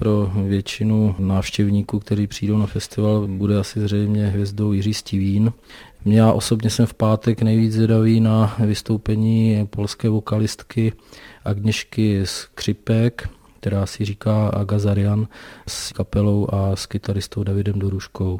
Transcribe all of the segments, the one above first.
pro většinu návštěvníků, kteří přijdou na festival, bude asi zřejmě hvězdou Jiří Stivín. Já osobně jsem v pátek nejvíc zvědavý na vystoupení polské vokalistky Agněšky Skřipek, která si říká Agazarian, s kapelou a s kytaristou Davidem Doruškou.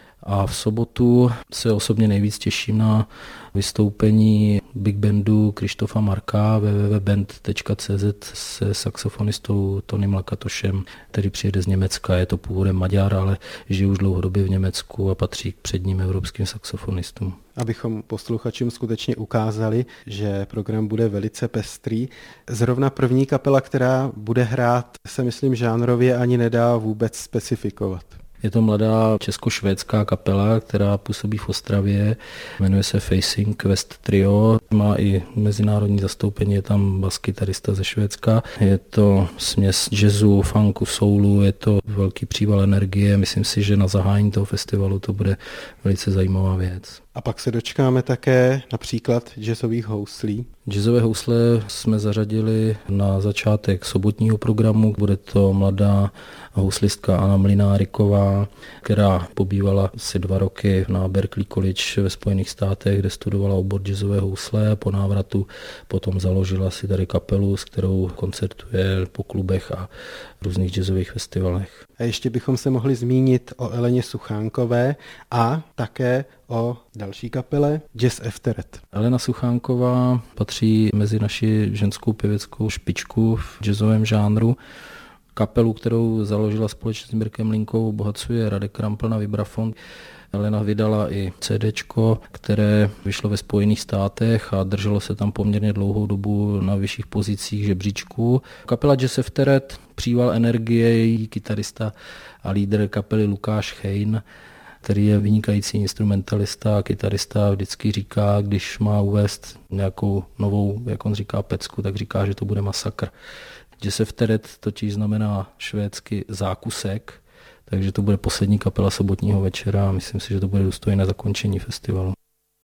A v sobotu se osobně nejvíc těším na vystoupení big bandu Krištofa Marka www.band.cz se saxofonistou Tonym Lakatošem, který přijede z Německa. Je to původem Maďar, ale žije už dlouhodobě v Německu a patří k předním evropským saxofonistům. Abychom posluchačům skutečně ukázali, že program bude velice pestrý. Zrovna první kapela, která bude hrát, se myslím žánrově ani nedá vůbec specifikovat. Je to mladá česko-švédská kapela, která působí v Ostravě, jmenuje se Facing West Trio, má i mezinárodní zastoupení, je tam baskytarista ze Švédska, je to směs jazzu, funku, soulu, je to velký příval energie, myslím si, že na zahájení toho festivalu to bude velice zajímavá věc. A pak se dočkáme také například jazzových houslí. Jazzové housle jsme zařadili na začátek sobotního programu. Bude to mladá houslistka Anna Mlynáriková, která pobývala asi 2 roky na Berklee College ve Spojených státech, kde studovala obor jazzové housle. Po návratu potom založila si tady kapelu, s kterou koncertuje po klubech a různých jazzových festivalech. A ještě bychom se mohli zmínit o Eleně Suchánkové a také o další kapele Jazz Efteret. Elena Suchánková patří mezi naši ženskou pěveckou špičku v jazzovém žánru. Kapelu, kterou založila společně s Mirkem Linkou, obohacuje Radek Krampl na vibrafon. Elena vydala i CDčko, které vyšlo ve Spojených státech a drželo se tam poměrně dlouhou dobu na vyšších pozicích žebříčků. Kapela Jazz Efteret, příval energie, její kytarista a lídr kapely Lukáš Chejn, který je vynikající instrumentalista a kytarista, vždycky říká, když má uvést nějakou novou, jak on říká, pecku, tak říká, že to bude masakr. Jazz Efteret totiž znamená švédsky zákusek, takže to bude poslední kapela sobotního večera a myslím si, že to bude důstojné zakončení festivalu.